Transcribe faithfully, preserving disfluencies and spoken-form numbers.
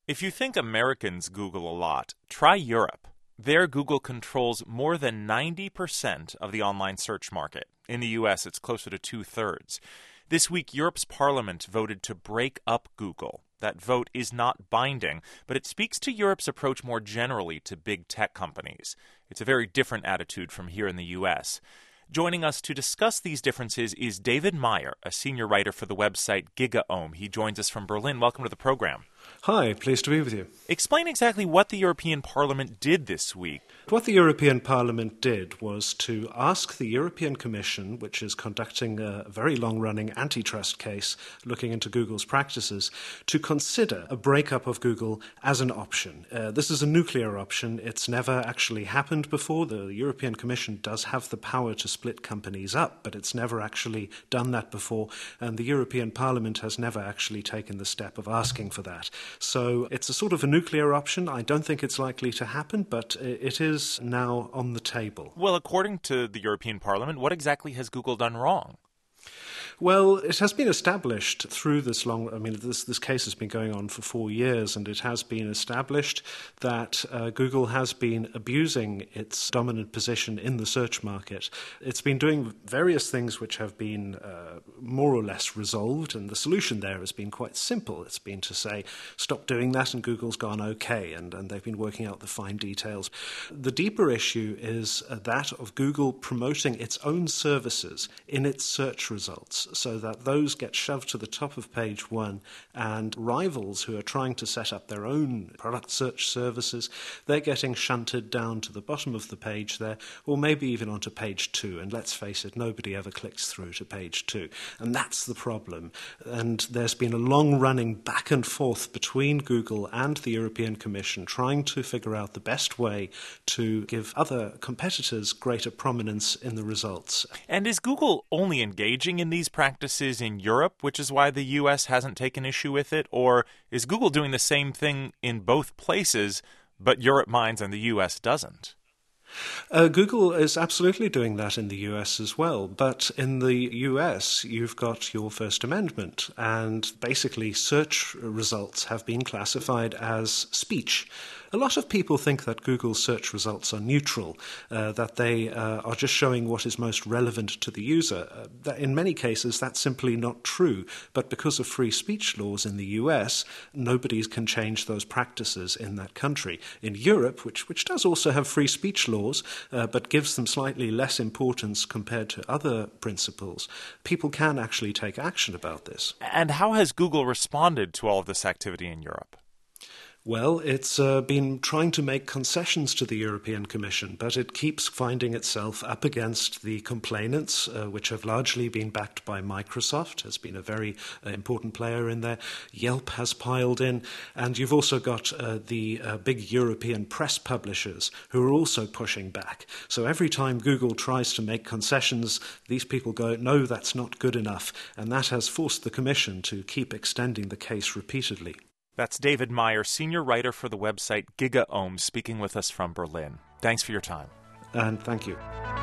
If you think Americans Google a lot, try Europe. There, Google controls more than ninety percent of the online search market. In the U S, it's closer to two-thirds. This week, Europe's parliament voted to break up Google. That vote is not binding, but it speaks to Europe's approach more generally to big tech companies. It's a very different attitude from here in the U S. Joining us to discuss these differences is David Meyer, a senior writer for the website GigaOM. He joins us from Berlin. Welcome to the program. Hi, pleased to be with you. Explain exactly what the European Parliament did this week. What the European Parliament did was to ask the European Commission, which is conducting a very long-running antitrust case looking into Google's practices, to consider a breakup of Google as an option. Uh, this is a nuclear option. It's never actually happened before. The European Commission does have the power to split companies up, but it's never actually done that before, and the European Parliament has never actually taken the step of asking for that. So it's a sort of a nuclear option. I don't think it's likely to happen, but it is now on the table. Well, according to the European Parliament, what exactly has Google done wrong? Well, it has been established through this long, I mean, this, this case has been going on for four years, and it has been established that uh, Google has been abusing its dominant position in the search market. It's been doing various things which have been uh, more or less resolved, and the solution there has been quite simple. It's been to say, stop doing that, and Google's gone okay, and, and they've been working out the fine details. The deeper issue is uh, that of Google promoting its own services in its search results, so that those get shoved to the top of page one, and rivals who are trying to set up their own product search services, they're getting shunted down to the bottom of the page there, or maybe even onto page two. And let's face it, nobody ever clicks through to page two. And that's the problem. And there's been a long-running back and forth between Google and the European Commission trying to figure out the best way to give other competitors greater prominence in the results. And is Google only engaging in these practices in Europe, which is why the U S hasn't taken issue with it? Or is Google doing the same thing in both places, but Europe minds and the U S doesn't? Uh, Google is absolutely doing that in the U S as well, but in the U S you've got your First Amendment, and basically search results have been classified as speech. A lot of people think that Google's search results are neutral, uh, that they uh, are just showing what is most relevant to the user. Uh, that in many cases, that's simply not true. But because of free speech laws in the U S, nobody can change those practices in that country. In Europe, which, which does also have free speech laws, uh, but gives them slightly less importance compared to other principles, people can actually take action about this. And how has Google responded to all of this activity in Europe? Well, it's uh, been trying to make concessions to the European Commission, but it keeps finding itself up against the complainants, uh, which have largely been backed by Microsoft, has been a very uh, important player in there. Yelp has piled in, and you've also got uh, the uh, big European press publishers who are also pushing back. So every time Google tries to make concessions, these people go, no, that's not good enough, and that has forced the Commission to keep extending the case repeatedly. That's David Meyer, senior writer for the website GigaOM, speaking with us from Berlin. Thanks for your time. And thank you.